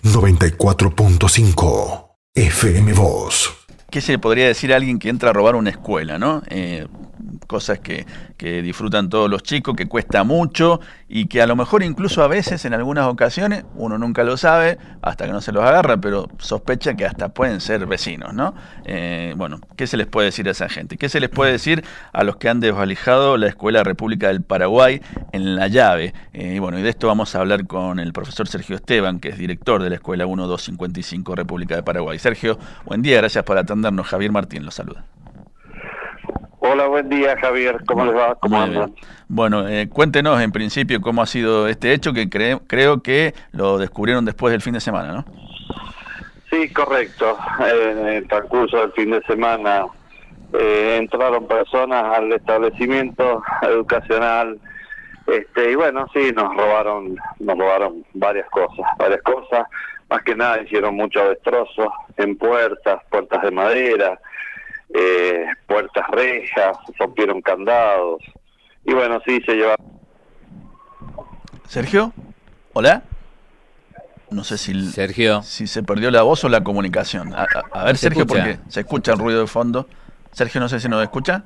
94.5 FM Voz. ¿Qué se le podría decir a alguien que entra a robar una escuela, no? Cosas que disfrutan todos los chicos, que cuesta mucho y que a lo mejor incluso a veces, en algunas ocasiones, uno nunca lo sabe hasta que no se los agarra, pero sospecha que hasta pueden ser vecinos, ¿no? Bueno, ¿qué se les puede decir a esa gente? ¿Qué se les puede decir a los que han desvalijado la Escuela República del Paraguay en La Llave? Y bueno, y de esto vamos a hablar con el profesor Sergio Esteban, que es director de la Escuela 1255 República de Paraguay. Sergio, buen día, gracias por atendernos. Javier Martín los saluda. Hola, buen día, Javier. ¿Cómo les va? ¿Cómo andan? Bueno, cuéntenos en principio cómo ha sido este hecho, que creo que lo descubrieron después del fin de semana, ¿no? Sí, correcto. En el transcurso del fin de semana entraron personas al establecimiento educacional y bueno, sí, nos robaron varias cosas. Más que nada hicieron muchos destrozos en puertas de madera, puertas rejas, rompieron candados y bueno, sí se llevaron. Sergio, hola. No sé si Sergio, si se perdió la voz o la comunicación. A ver, Sergio, porque se escucha el ruido de fondo. Sergio, no sé si nos escucha.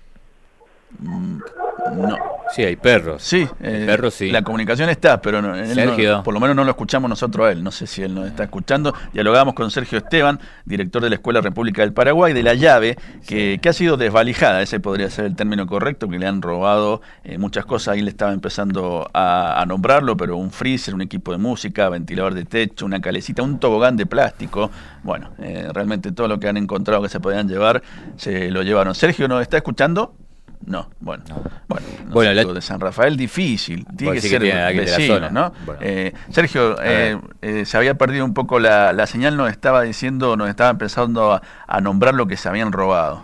No. Sí, hay perros. Sí, perros sí. La comunicación está, pero Sergio. por lo menos no lo escuchamos nosotros a él. No sé si él nos está escuchando. Dialogamos con Sergio Esteban, director de la Escuela República del Paraguay, de La Llave, que ha sido desvalijada, ese podría ser el término correcto, que le han robado muchas cosas. Ahí le estaba empezando a nombrarlo, pero un freezer, un equipo de música, ventilador de techo, una calecita, un tobogán de plástico. Bueno, realmente todo lo que han encontrado que se podían llevar, se lo llevaron. Sergio, ¿nos está escuchando? No, bueno, de San Rafael difícil, tiene que ser vecino, ¿no? Bueno. Sergio, se había perdido un poco la señal, nos estaba empezando a nombrar lo que se habían robado.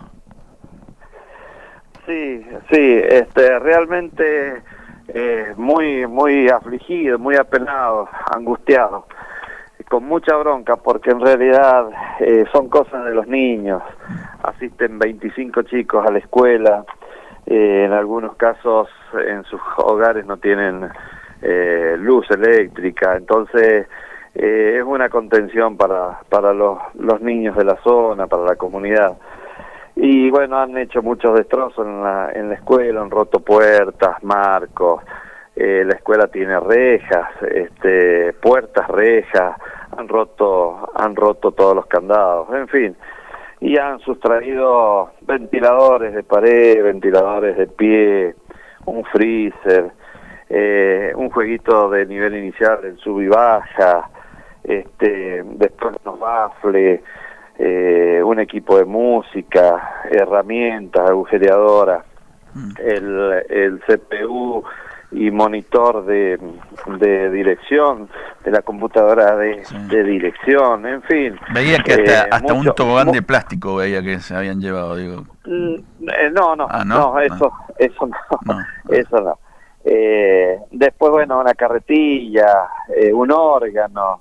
Sí, realmente muy afligido, muy apenado, angustiado, con mucha bronca, porque en realidad son cosas de los niños. Asisten 25 chicos a la escuela. En algunos casos en sus hogares no tienen luz eléctrica, entonces es una contención para los niños de la zona, para la comunidad. Y bueno, han hecho muchos destrozos en la escuela, han roto puertas, marcos, la escuela tiene rejas, puertas, rejas, han roto todos los candados, en fin. Y han sustraído ventiladores de pared, ventiladores de pie, un freezer, un jueguito de nivel inicial en sub y baja, después unos baffles, un equipo de música, herramientas, agujereadoras, el CPU y monitor de dirección de la computadora de dirección, en fin. Veía que hasta un tobogán de plástico veía que se habían llevado, digo. No, eso no. Después, bueno, una carretilla, un órgano,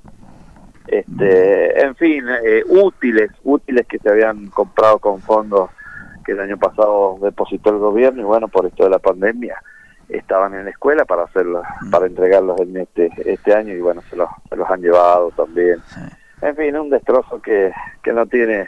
en fin, útiles que se habían comprado con fondos que el año pasado depositó el gobierno y bueno, por esto de la pandemia estaban en la escuela para entregarlos en este año y bueno, se los han llevado también. Sí. En fin, un destrozo que no tiene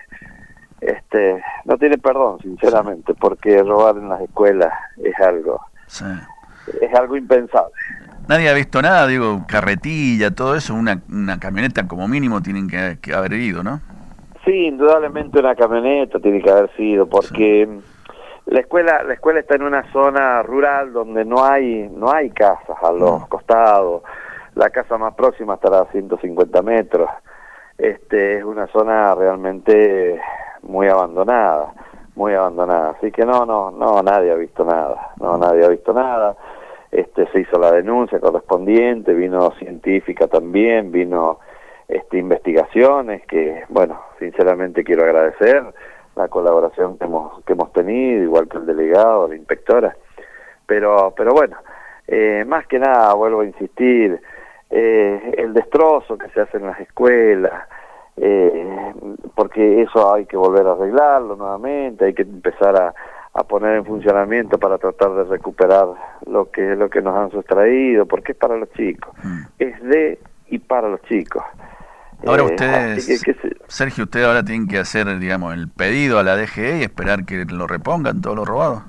perdón, sinceramente, porque robar en las escuelas es algo impensable. Nadie ha visto nada, digo, carretilla, todo eso, una camioneta como mínimo tienen que haber ido, ¿no? Sí, indudablemente una camioneta tiene que haber sido, porque la escuela está en una zona rural donde no hay casas a los costados. La casa más próxima estará a 150 metros. Es una zona realmente muy abandonada. Así que no, nadie ha visto nada. Se hizo la denuncia correspondiente, vino científica también, vino investigaciones que, bueno, sinceramente quiero agradecer la colaboración que hemos tenido, igual que el delegado, la inspectora, pero bueno, más que nada, vuelvo a insistir, el destrozo que se hace en las escuelas, porque eso hay que volver a arreglarlo nuevamente, hay que empezar a poner en funcionamiento para tratar de recuperar lo que nos han sustraído, porque es para los chicos, es de y para los chicos. Ahora ustedes, así que Sergio, ustedes ahora tienen que hacer, digamos, el pedido a la DGE y esperar que lo repongan todo lo robado.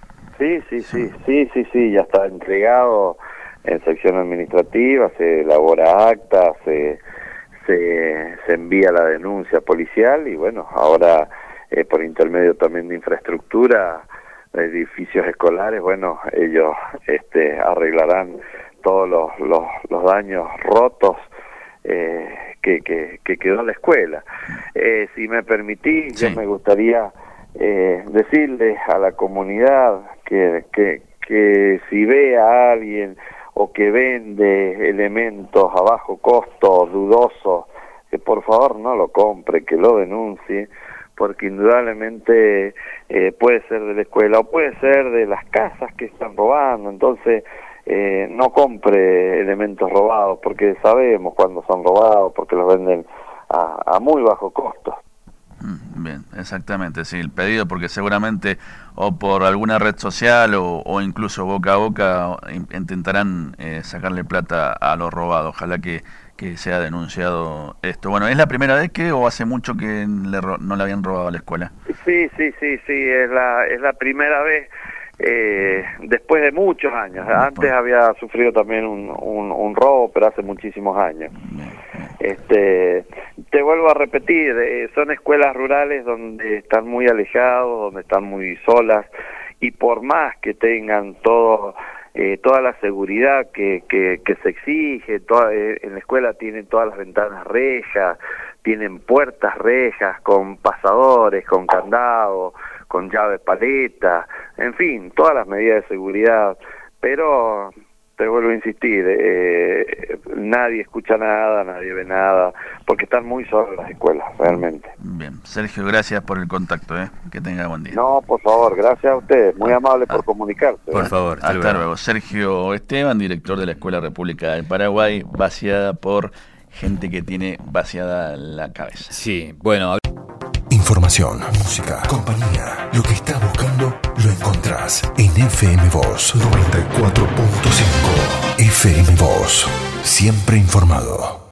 Sí, ya está entregado en sección administrativa, se elabora acta, se envía la denuncia policial y bueno, ahora por intermedio también de infraestructura, de edificios escolares, bueno, ellos arreglarán todos los daños rotos que quedó en la escuela. Si me permitís, sí. yo me gustaría decirles a la comunidad que si ve a alguien o que vende elementos a bajo costo, dudosos, que por favor no lo compre, que lo denuncie, porque indudablemente puede ser de la escuela o puede ser de las casas que están robando. Entonces no compre elementos robados, porque sabemos cuándo son robados, porque los venden a muy bajo costo. Bien, exactamente, sí, el pedido, porque seguramente o por alguna red social o incluso boca a boca intentarán sacarle plata a los robados. Ojalá que sea denunciado esto. Bueno, ¿es la primera vez que o hace mucho que no le habían robado a la escuela? Sí, es la primera vez, después de muchos años. Antes había sufrido también un robo, pero hace muchísimos años. Te vuelvo a repetir, son escuelas rurales donde están muy alejados, donde están muy solas, y por más que tengan toda la seguridad que se exige, en la escuela tienen todas las ventanas rejas, tienen puertas rejas con pasadores, con candado, con llave paleta, en fin, todas las medidas de seguridad, pero te vuelvo a insistir, nadie escucha nada, nadie ve nada, porque están muy solas las escuelas, realmente. Bien, Sergio, gracias por el contacto, que tenga buen día. No, por favor, gracias a ustedes, muy amable por comunicarse. Por favor, hasta luego. Sergio Esteban, director de la Escuela República del Paraguay, vaciada por gente que tiene vaciada la cabeza. Sí, bueno. Información, música, compañía. Lo que estás buscando lo encontrás en FM Voz 94.5. FM Voz, siempre informado.